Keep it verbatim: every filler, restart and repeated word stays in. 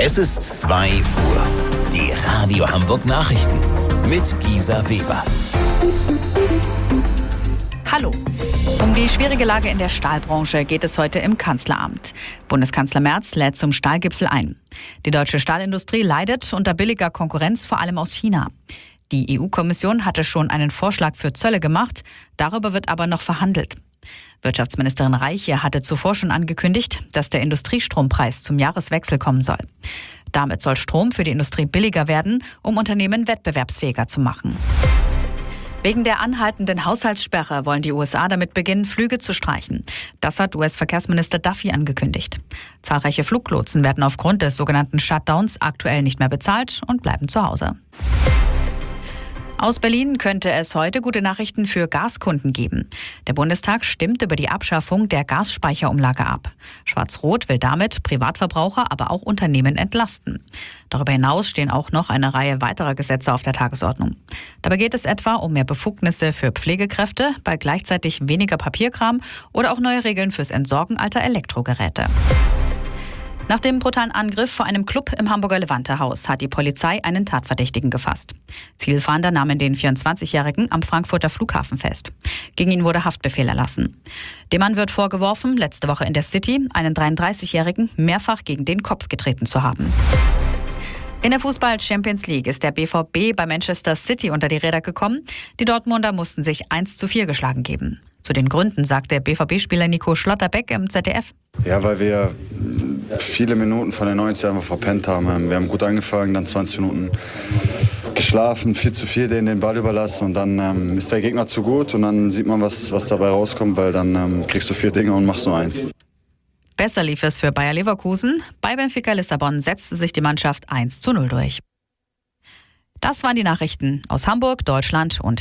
Es ist zwei Uhr. Die Radio Hamburg Nachrichten mit Gisa Weber. Hallo. Um die schwierige Lage in der Stahlbranche geht es heute im Kanzleramt. Bundeskanzler Merz lädt zum Stahlgipfel ein. Die deutsche Stahlindustrie leidet unter billiger Konkurrenz, vor allem aus China. Die E U-Kommission hatte schon einen Vorschlag für Zölle gemacht, darüber wird aber noch verhandelt. Wirtschaftsministerin Reiche hatte zuvor schon angekündigt, dass der Industriestrompreis zum Jahreswechsel kommen soll. Damit soll Strom für die Industrie billiger werden, um Unternehmen wettbewerbsfähiger zu machen. Wegen der anhaltenden Haushaltssperre wollen die U S A damit beginnen, Flüge zu streichen. Das hat U S-Verkehrsminister Duffy angekündigt. Zahlreiche Fluglotsen werden aufgrund des sogenannten Shutdowns aktuell nicht mehr bezahlt und bleiben zu Hause. Aus Berlin könnte es heute gute Nachrichten für Gaskunden geben. Der Bundestag stimmt über die Abschaffung der Gasspeicherumlage ab. Schwarz-Rot will damit Privatverbraucher, aber auch Unternehmen entlasten. Darüber hinaus stehen auch noch eine Reihe weiterer Gesetze auf der Tagesordnung. Dabei geht es etwa um mehr Befugnisse für Pflegekräfte, bei gleichzeitig weniger Papierkram oder auch neue Regeln fürs Entsorgen alter Elektrogeräte. Nach dem brutalen Angriff vor einem Club im Hamburger Levante-Haus hat die Polizei einen Tatverdächtigen gefasst. Zielfahnder nahmen den vierundzwanzigjährigen am Frankfurter Flughafen fest. Gegen ihn wurde Haftbefehl erlassen. Dem Mann wird vorgeworfen, letzte Woche in der City einen dreiunddreißigjährigen mehrfach gegen den Kopf getreten zu haben. In der Fußball-Champions League ist der B V B bei Manchester City unter die Räder gekommen. Die Dortmunder mussten sich eins zu vier geschlagen geben. Zu den Gründen sagt der B V B-Spieler Nico Schlotterbeck im Z D F. Ja, weil wir viele Minuten von den neunzig einfach verpennt haben. Wir haben gut angefangen, dann zwanzig Minuten geschlafen, viel zu viel denen den Ball überlassen und dann ähm, ist der Gegner zu gut und dann sieht man, was, was dabei rauskommt, weil dann ähm, kriegst du vier Dinge und machst nur eins. Besser lief es für Bayer Leverkusen. Bei Benfica Lissabon setzte sich die Mannschaft eins zu null durch. Das waren die Nachrichten aus Hamburg, Deutschland und